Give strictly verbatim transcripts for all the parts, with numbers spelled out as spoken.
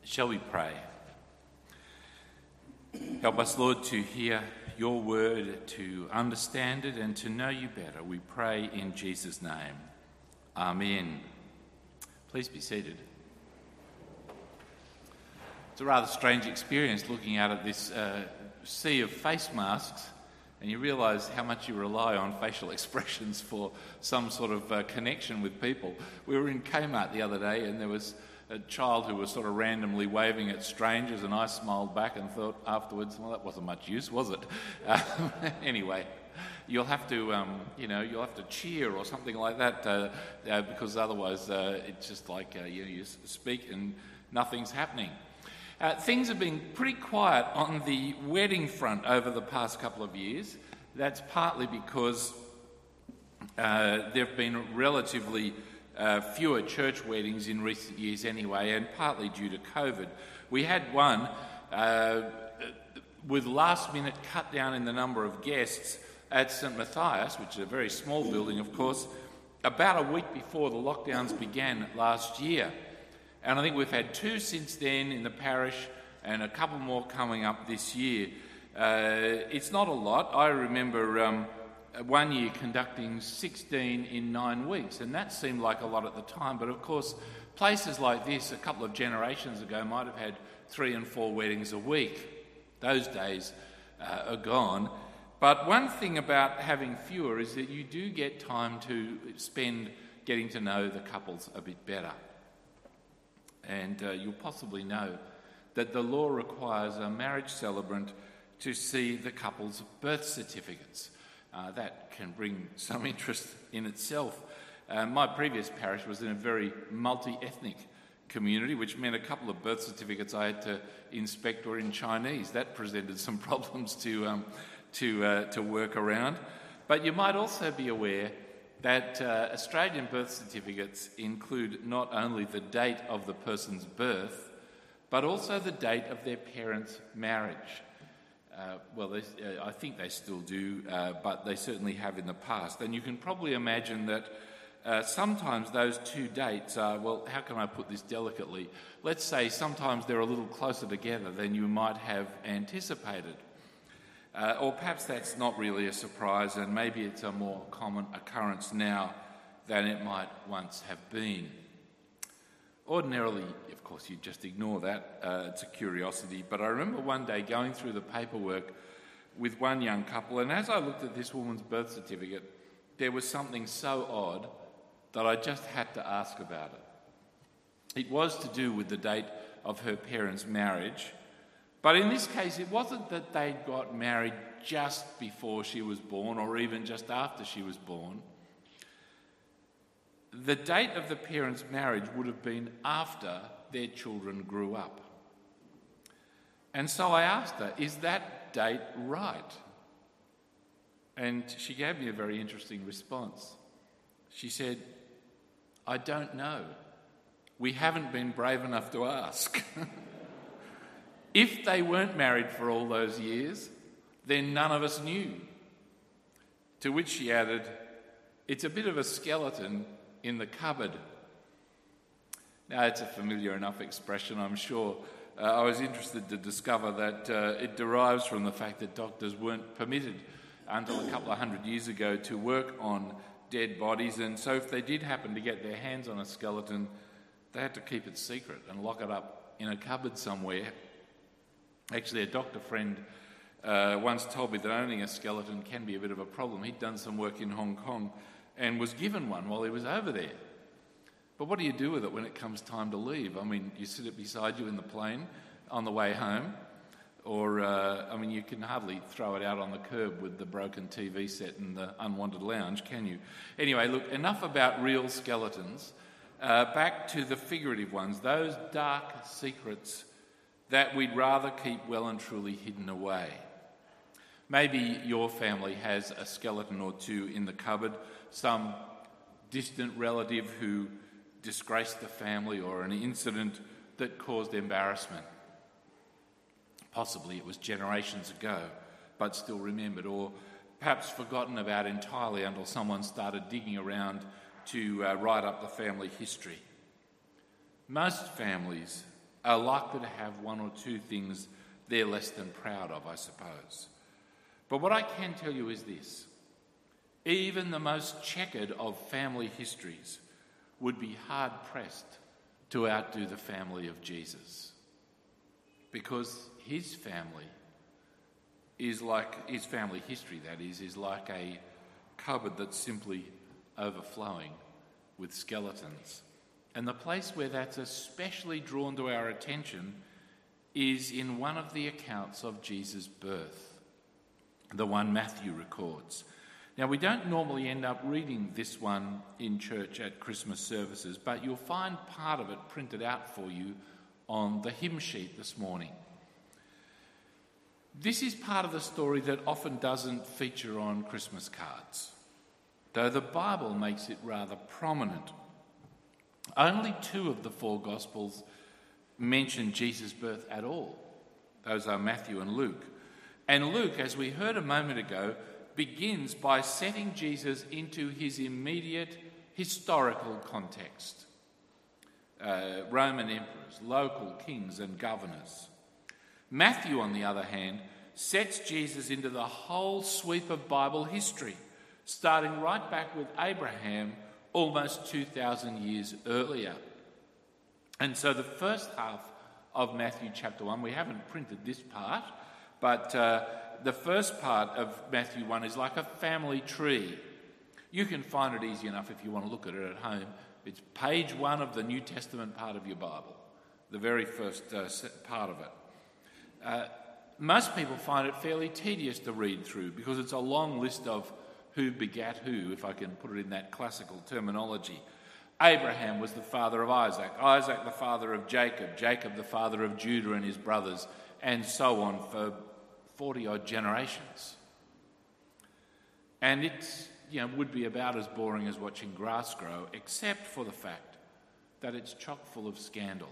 Shall we pray? Help us, Lord, to hear your word, to understand it and to know you better. We pray in Jesus' name. Amen. Please be seated. It's a rather strange experience looking out at this uh, sea of face masks, and you realise how much you rely on facial expressions for some sort of uh, connection with people. We were in Kmart the other day and there was a child who was sort of randomly waving at strangers, and I smiled back and thought afterwards, well, that wasn't much use, was it? Um, anyway, you'll have to, um, you know, you'll have to cheer or something like that uh, uh, because otherwise uh, it's just like uh, you know, you speak and nothing's happening. Uh, things have been pretty quiet on the wedding front over the past couple of years. That's partly because uh, there have been relatively uh, fewer church weddings in recent years anyway, and partly due to COVID. We had one uh, with last-minute cut down in the number of guests at St Matthias, which is a very small building, of course, about a week before the lockdowns began last year. And I think we've had two since then in the parish and a couple more coming up this year. Uh, it's not a lot. I remember um, one year conducting sixteen in nine weeks, and that seemed like a lot at the time. But of course, places like this a couple of generations ago might have had three and four weddings a week. Those days uh, are gone. But one thing about having fewer is that you do get time to spend getting to know the couples a bit better. And uh, you'll possibly know that the law requires a marriage celebrant to see the couple's birth certificates. Uh, that can bring some interest in itself. Uh, my previous parish was in a very multi-ethnic community, which meant a couple of birth certificates I had to inspect were in Chinese. That presented some problems to, um, to, uh, to work around. But you might also be aware that uh, Australian birth certificates include not only the date of the person's birth, but also the date of their parents' marriage. Uh, well, they, uh, I think they still do, uh, but they certainly have in the past. And you can probably imagine that uh, sometimes those two dates are, well, how can I put this delicately? Let's say sometimes they're a little closer together than you might have anticipated. Uh, or perhaps that's not really a surprise, and maybe it's a more common occurrence now than it might once have been. Ordinarily, of course, you'd just ignore that. Uh, it's a curiosity. But I remember one day going through the paperwork with one young couple, and as I looked at this woman's birth certificate, there was something so odd that I just had to ask about it. It was to do with the date of her parents' marriage. But in this case, it wasn't that they got married just before she was born or even just after she was born. The date of the parents' marriage would have been after their children grew up. And so I asked her, is that date right? And she gave me a very interesting response. She said, I don't know. We haven't been brave enough to ask. If they weren't married for all those years, then none of us knew. To which she added, it's a bit of a skeleton in the cupboard. Now, it's a familiar enough expression, I'm sure. Uh, I was interested to discover that uh, it derives from the fact that doctors weren't permitted until a couple of hundred years ago to work on dead bodies, and so if they did happen to get their hands on a skeleton, they had to keep it secret and lock it up in a cupboard somewhere. Actually, a doctor friend uh, once told me that owning a skeleton can be a bit of a problem. He'd done some work in Hong Kong and was given one while he was over there. But what do you do with it when it comes time to leave? I mean, you sit it beside you in the plane on the way home, or, uh, I mean, you can hardly throw it out on the curb with the broken T V set in the unwanted lounge, can you? Anyway, look, enough about real skeletons. Uh, back to the figurative ones, those dark secrets that we'd rather keep well and truly hidden away. Maybe your family has a skeleton or two in the cupboard, some distant relative who disgraced the family or an incident that caused embarrassment. Possibly it was generations ago, but still remembered, or perhaps forgotten about entirely until someone started digging around to uh, write up the family history. Most families are likely to have one or two things they're less than proud of, I suppose. But what I can tell you is this: even the most checkered of family histories would be hard-pressed to outdo the family of Jesus, because his family is like, his family history, that is, is like a cupboard that's simply overflowing with skeletons. And the place where that's especially drawn to our attention is in one of the accounts of Jesus' birth, the one Matthew records. Now, we don't normally end up reading this one in church at Christmas services, but you'll find part of it printed out for you on the hymn sheet this morning. This is part of the story that often doesn't feature on Christmas cards, though the Bible makes it rather prominent. Only two of the four Gospels mention Jesus' birth at all. Those are Matthew and Luke. And Luke, as we heard a moment ago, begins by setting Jesus into his immediate historical context. Uh, Roman emperors, local kings and governors. Matthew, on the other hand, sets Jesus into the whole sweep of Bible history, starting right back with Abraham almost two thousand years earlier. And so the first half of Matthew chapter one, we haven't printed this part, but uh, the first part of Matthew one is like a family tree. You can find it easy enough if you want to look at it at home. It's page one of the New Testament part of your Bible, the very first uh, part of it. Uh, most people find it fairly tedious to read through because it's a long list of who begat who, if I can put it in that classical terminology. Abraham was the father of Isaac, Isaac the father of Jacob, Jacob the father of Judah and his brothers, and so on for forty-odd generations. And it you know, would be about as boring as watching grass grow, except for the fact that it's chock full of scandal.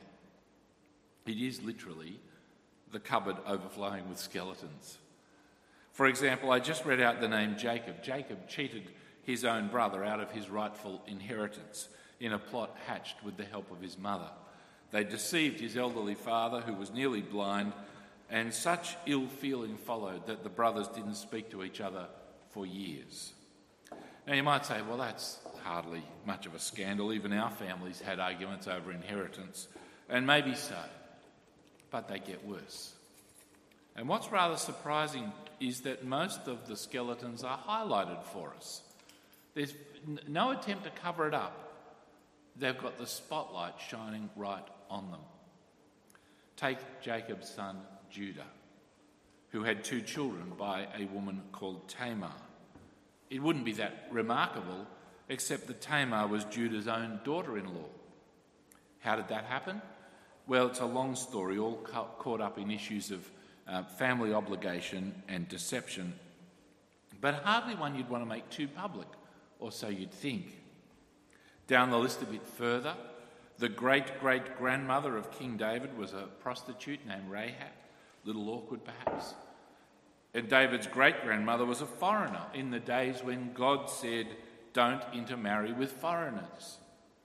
It is literally the cupboard overflowing with skeletons. For example, I just read out the name Jacob. Jacob cheated his own brother out of his rightful inheritance in a plot hatched with the help of his mother. They deceived his elderly father, who was nearly blind, and such ill feeling followed that the brothers didn't speak to each other for years. Now you might say, well, that's hardly much of a scandal. Even our families had arguments over inheritance, and maybe so, but they get worse. And what's rather surprising is that most of the skeletons are highlighted for us. There's no attempt to cover it up. They've got the spotlight shining right on them. Take Jacob's son Judah, who had two children by a woman called Tamar. It wouldn't be that remarkable, except that Tamar was Judah's own daughter-in-law. How did that happen? Well, it's a long story, all ca- caught up in issues of uh, family obligation and deception, but hardly one you'd want to make too public, or so you'd think. Down the list a bit further, the great-great-grandmother of King David was a prostitute named Rahab, a little awkward perhaps. And David's great-grandmother was a foreigner in the days when God said, don't intermarry with foreigners.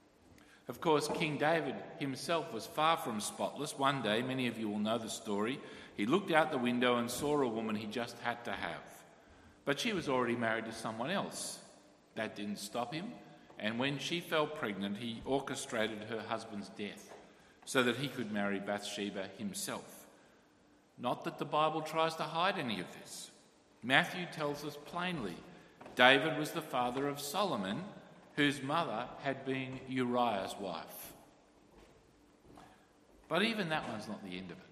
Of course, King David himself was far from spotless. One day, many of you will know the story, he looked out the window and saw a woman he just had to have. But she was already married to someone else. That didn't stop him. And when she fell pregnant, he orchestrated her husband's death so that he could marry Bathsheba himself. Not that the Bible tries to hide any of this. Matthew tells us plainly, David was the father of Solomon, whose mother had been Uriah's wife. But even that one's not the end of it.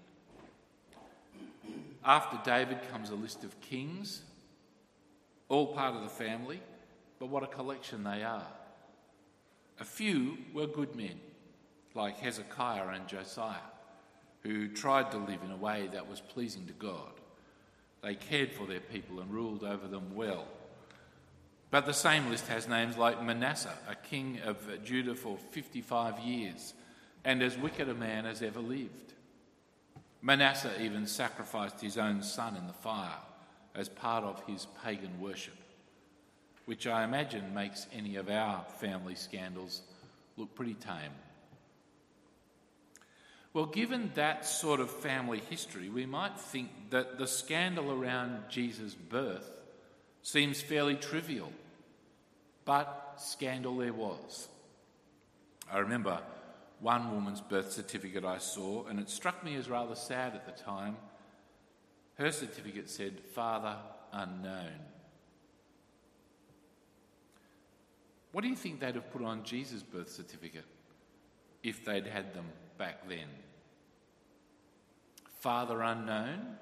After David comes a list of kings, all part of the family, but what a collection they are. A few were good men, like Hezekiah and Josiah, who tried to live in a way that was pleasing to God. They cared for their people and ruled over them well. But the same list has names like Manasseh, a king of Judah for fifty-five years, and as wicked a man as ever lived. Manasseh even sacrificed his own son in the fire as part of his pagan worship, which I imagine makes any of our family scandals look pretty tame. Well, given that sort of family history, we might think that the scandal around Jesus' birth seems fairly trivial, but scandal there was. I remember one woman's birth certificate I saw, and it struck me as rather sad at the time. Her certificate said, "Father unknown." What do you think they'd have put on Jesus' birth certificate if they'd had them back then? Father unknown?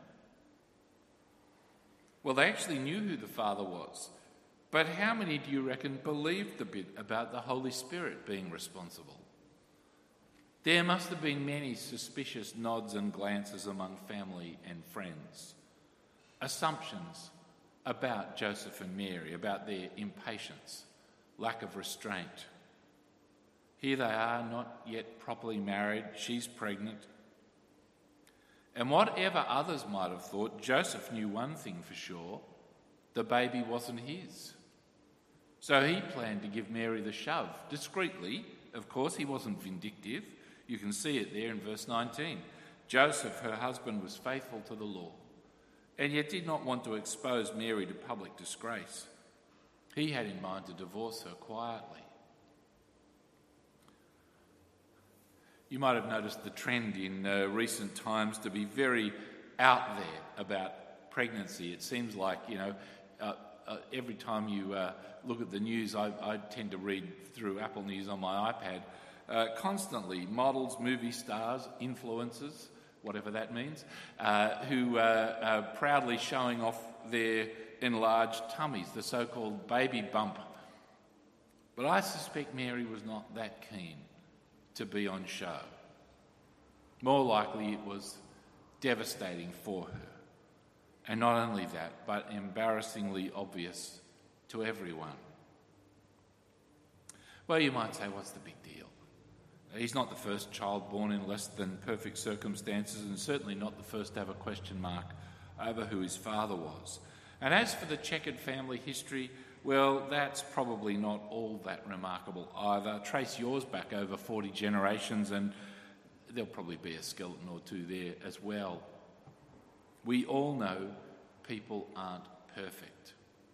Well, they actually knew who the Father was. But how many do you reckon believed the bit about the Holy Spirit being responsible? There must have been many suspicious nods and glances among family and friends. Assumptions about Joseph and Mary, about their impatience, lack of restraint. Here they are, not yet properly married, she's pregnant. And whatever others might have thought, Joseph knew one thing for sure: the baby wasn't his. So he planned to give Mary the shove, discreetly. Of course, he wasn't vindictive. You can see it there in verse nineteen. Joseph, her husband, was faithful to the law, and yet did not want to expose Mary to public disgrace. He had in mind to divorce her quietly. You might have noticed the trend in uh, recent times to be very out there about pregnancy. It seems like, you know, uh, uh, every time you uh, look at the news, I, I tend to read through Apple News on my iPad, uh, constantly models, movie stars, influencers, whatever that means, uh, who uh, are proudly showing off their enlarged tummies, the so-called baby bump. But I suspect Mary was not that keen to be on show. More likely it was devastating for her. And not only that, but embarrassingly obvious to everyone. Well, you might say, what's the big deal? He's not the first child born in less than perfect circumstances, and certainly not the first to have a question mark over who his father was. And as for the checkered family history, well, that's probably not all that remarkable either. Trace yours back over forty generations and there'll probably be a skeleton or two there as well. We all know people aren't perfect.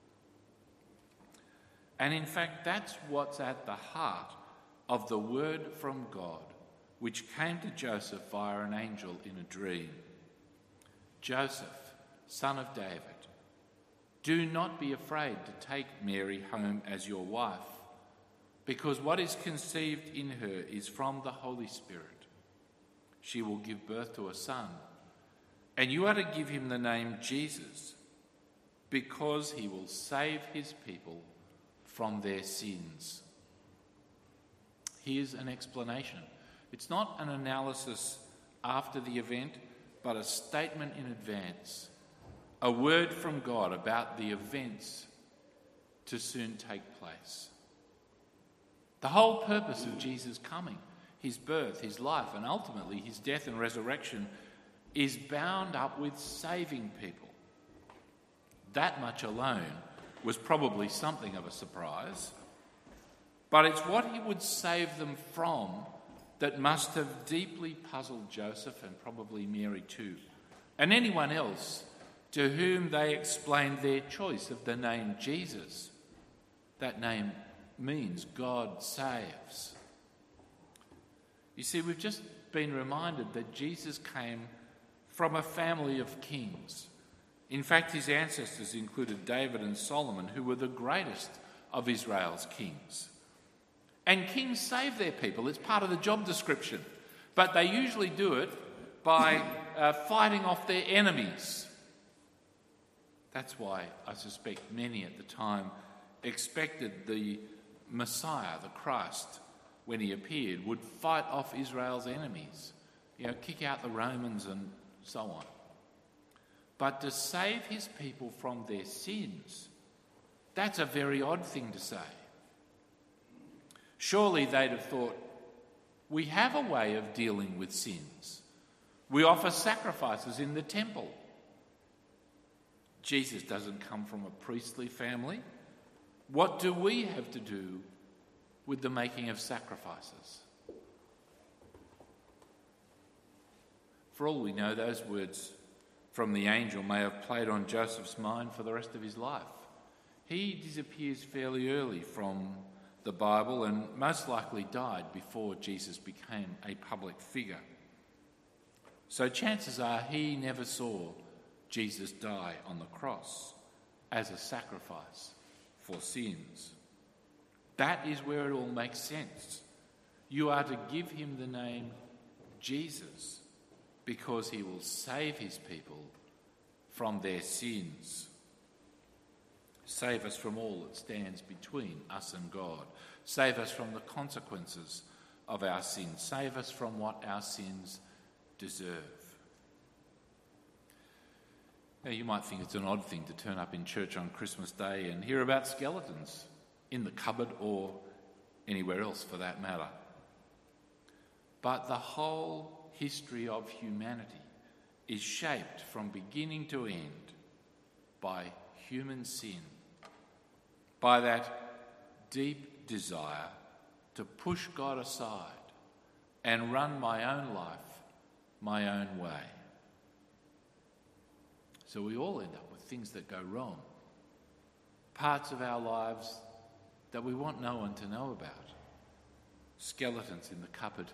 And in fact, that's what's at the heart of the word from God, which came to Joseph via an angel in a dream. Joseph, son of David, do not be afraid to take Mary home as your wife, because what is conceived in her is from the Holy Spirit. She will give birth to a son, and you are to give him the name Jesus, because he will save his people from their sins. Here's an explanation. It's not an analysis after the event, but a statement in advance. A word from God about the events to soon take place. The whole purpose of Jesus' coming, his birth, his life, and ultimately his death and resurrection is bound up with saving people. That much alone was probably something of a surprise, but it's what he would save them from that must have deeply puzzled Joseph and probably Mary too, and anyone else to whom they explained their choice of the name Jesus. That name means God saves. You see, we've just been reminded that Jesus came from a family of kings. In fact, his ancestors included David and Solomon, who were the greatest of Israel's kings. And kings save their people. It's part of the job description. But they usually do it by uh, fighting off their enemies. That's why I suspect many at the time expected the Messiah, the Christ, when he appeared, would fight off Israel's enemies, you know, kick out the Romans and so on. But to save his people from their sins, that's a very odd thing to say. Surely they'd have thought, we have a way of dealing with sins. We offer sacrifices in the temple. Jesus doesn't come from a priestly family. What do we have to do with the making of sacrifices? For all we know, those words from the angel may have played on Joseph's mind for the rest of his life. He disappears fairly early from the Bible and most likely died before Jesus became a public figure. So chances are he never saw Jesus die on the cross as a sacrifice for sins. That is where it all makes sense. You are to give him the name Jesus because he will save his people from their sins. Save us from all that stands between us and God. Save us from the consequences of our sins. Save us from what our sins deserve. Now, you might think it's an odd thing to turn up in church on Christmas Day and hear about skeletons in the cupboard or anywhere else for that matter. But the whole history of humanity is shaped from beginning to end by human sin, by that deep desire to push God aside and run my own life my own way. So we all end up with things that go wrong, parts of our lives that we want no one to know about, skeletons in the cupboard.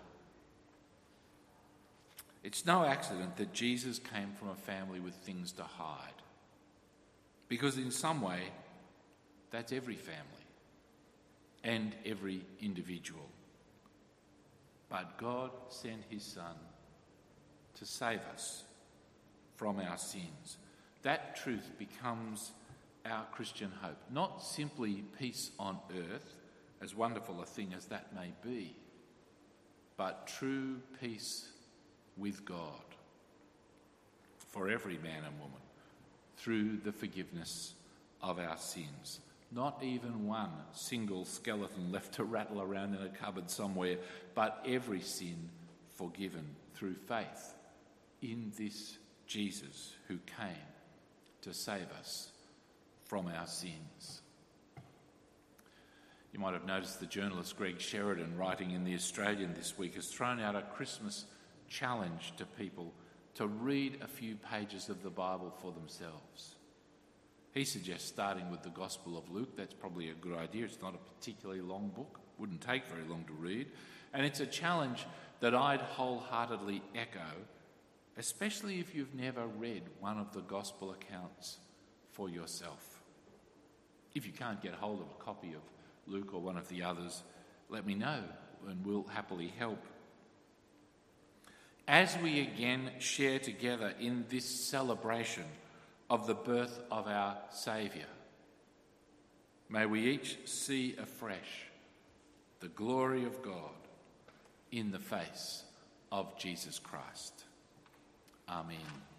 It's no accident that Jesus came from a family with things to hide, because in some way, that's every family and every individual. But God sent his Son to save us from our sins. That truth becomes our Christian hope, not simply peace on earth, as wonderful a thing as that may be, but true peace with God for every man and woman through the forgiveness of our sins. Not even one single skeleton left to rattle around in a cupboard somewhere, but every sin forgiven through faith in this Jesus who came to save us from our sins. You might have noticed the journalist Greg Sheridan, writing in The Australian this week, has thrown out a Christmas challenge to people to read a few pages of the Bible for themselves. He suggests starting with the Gospel of Luke. That's probably a good idea. It's not a particularly long book. Wouldn't take very long to read. And it's a challenge that I'd wholeheartedly echo, especially if you've never read one of the Gospel accounts for yourself. If you can't get hold of a copy of Luke or one of the others, let me know and we'll happily help. As we again share together in this celebration of the birth of our Saviour, may we each see afresh the glory of God in the face of Jesus Christ. Amen.